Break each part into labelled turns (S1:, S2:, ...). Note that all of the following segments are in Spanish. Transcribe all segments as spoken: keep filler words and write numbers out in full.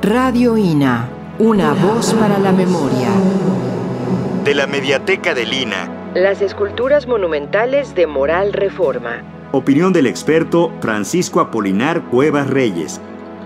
S1: Radio I N A, una voz para la memoria.
S2: De la Mediateca del I N A.
S1: Las esculturas monumentales de Moral Reforma.
S2: Opinión del experto Francisco Apolinar Cuevas Reyes.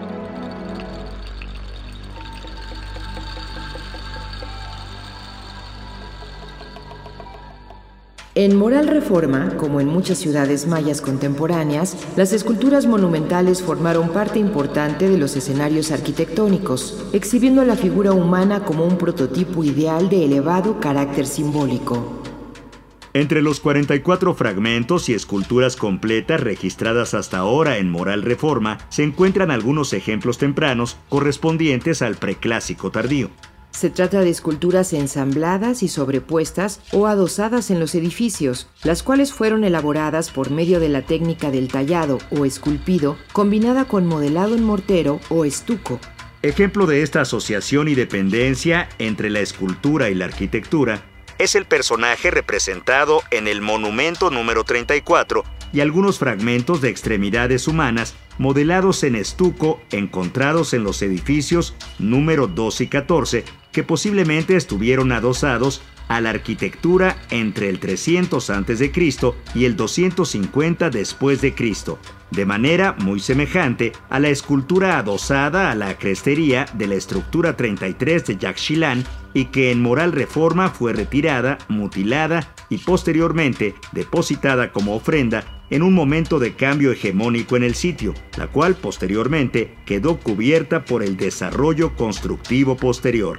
S1: En Moral Reforma, como en muchas ciudades mayas contemporáneas, las esculturas monumentales formaron parte importante de los escenarios arquitectónicos, exhibiendo a la figura humana como un prototipo ideal de elevado carácter simbólico.
S2: Entre los cuarenta y cuatro fragmentos y esculturas completas registradas hasta ahora en Moral Reforma, se encuentran algunos ejemplos tempranos correspondientes al preclásico tardío.
S1: Se trata de esculturas ensambladas y sobrepuestas o adosadas en los edificios, las cuales fueron elaboradas por medio de la técnica del tallado o esculpido, combinada con modelado en mortero o estuco.
S2: Ejemplo de esta asociación y dependencia entre la escultura y la arquitectura es el personaje representado en el monumento número treinta y cuatro y algunos fragmentos de extremidades humanas modelados en estuco encontrados en los edificios número doce y catorce, que posiblemente estuvieron adosados a la arquitectura entre el trescientos antes de Cristo y el doscientos cincuenta después de Cristo, de manera muy semejante a la escultura adosada a la crestería de la estructura treinta y tres de Yaxchilán, y que en Moral Reforma fue retirada, mutilada y posteriormente depositada como ofrenda en un momento de cambio hegemónico en el sitio, la cual posteriormente quedó cubierta por el desarrollo constructivo posterior.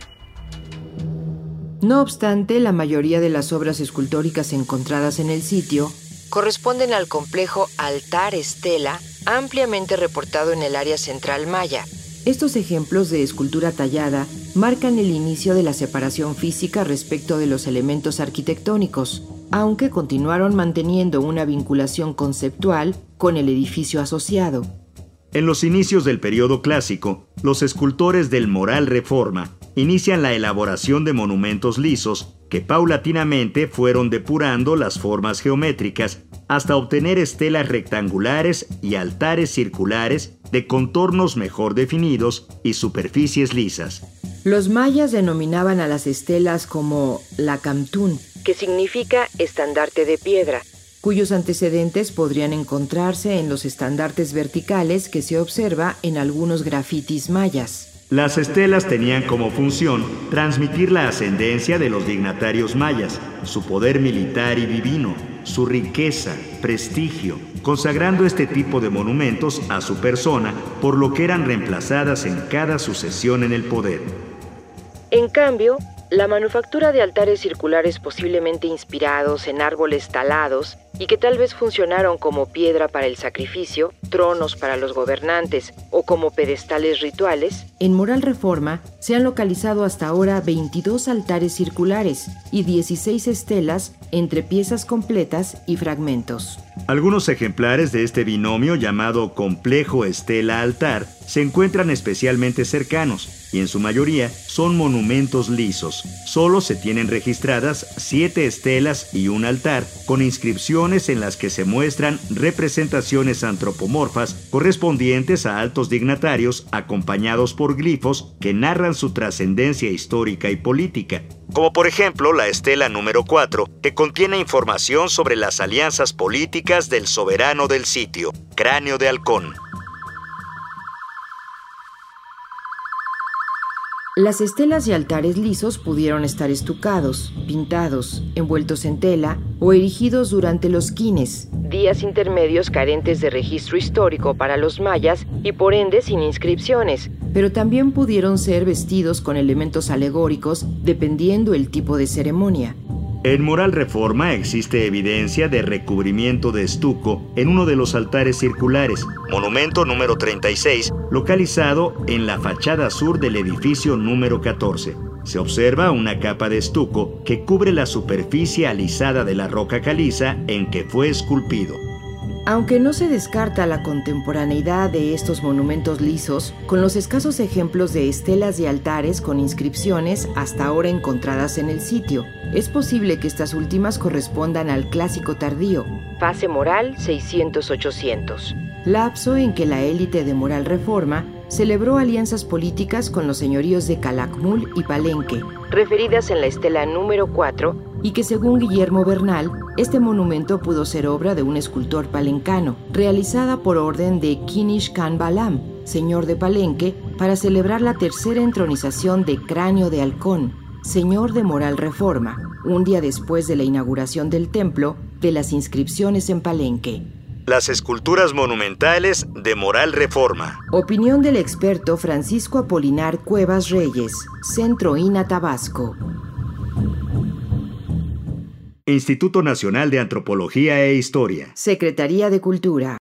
S1: No obstante, la mayoría de las obras escultóricas encontradas en el sitio corresponden al complejo altar-estela, ampliamente reportado en el área central maya. Estos ejemplos de escultura tallada marcan el inicio de la separación física respecto de los elementos arquitectónicos, aunque continuaron manteniendo una vinculación conceptual con el edificio asociado.
S2: En los inicios del periodo clásico, los escultores del Moral Reforma inician la elaboración de monumentos lisos que paulatinamente fueron depurando las formas geométricas hasta obtener estelas rectangulares y altares circulares de contornos mejor definidos y superficies lisas.
S1: Los mayas denominaban a las estelas como la camtún, que significa estandarte de piedra, cuyos antecedentes podrían encontrarse en los estandartes verticales que se observa en algunos grafitis mayas.
S2: Las estelas tenían como función transmitir la ascendencia de los dignatarios mayas, su poder militar y divino, su riqueza, prestigio, consagrando este tipo de monumentos a su persona, por lo que eran reemplazadas en cada sucesión en el poder.
S1: En cambio, la manufactura de altares circulares posiblemente inspirados en árboles talados y que tal vez funcionaron como piedra para el sacrificio, tronos para los gobernantes o como pedestales rituales, en Moral Reforma se han localizado hasta ahora veintidós altares circulares y dieciséis estelas entre piezas completas y fragmentos.
S2: Algunos ejemplares de este binomio llamado complejo estela-altar se encuentran especialmente cercanos y en su mayoría son monumentos lisos. Solo se tienen registradas siete estelas y un altar con inscripciones en las que se muestran representaciones antropomorfas correspondientes a altos dignatarios acompañados por glifos que narran su trascendencia histórica y política, como por ejemplo la estela número cuatro, que contiene información sobre las alianzas políticas del soberano del sitio, Cráneo de Halcón.
S1: Las estelas y altares lisos pudieron estar estucados, pintados, envueltos en tela o erigidos durante los quines, días intermedios carentes de registro histórico para los mayas y por ende sin inscripciones, pero también pudieron ser vestidos con elementos alegóricos dependiendo el tipo de ceremonia.
S2: En Moral Reforma existe evidencia de recubrimiento de estuco en uno de los altares circulares, monumento número treinta y seis, localizado en la fachada sur del edificio número catorce. Se observa una capa de estuco que cubre la superficie alisada de la roca caliza en que fue esculpido.
S1: Aunque no se descarta la contemporaneidad de estos monumentos lisos, con los escasos ejemplos de estelas y altares con inscripciones hasta ahora encontradas en el sitio, es posible que estas últimas correspondan al clásico tardío, fase moral seiscientos ochocientos, lapso en que la élite de Moral Reforma celebró alianzas políticas con los señoríos de Calakmul y Palenque, referidas en la estela número cuatro, y que según Guillermo Bernal, este monumento pudo ser obra de un escultor palencano, realizada por orden de Kinish Khan Balam, señor de Palenque, para celebrar la tercera entronización de Cráneo de Halcón, señor de Moral Reforma, un día después de la inauguración del templo de las inscripciones en Palenque.
S2: Las esculturas monumentales de Moral Reforma.
S1: Opinión del experto Francisco Apolinar Cuevas Reyes, Centro I N A Tabasco.
S2: Instituto Nacional de Antropología e Historia.
S1: Secretaría de Cultura.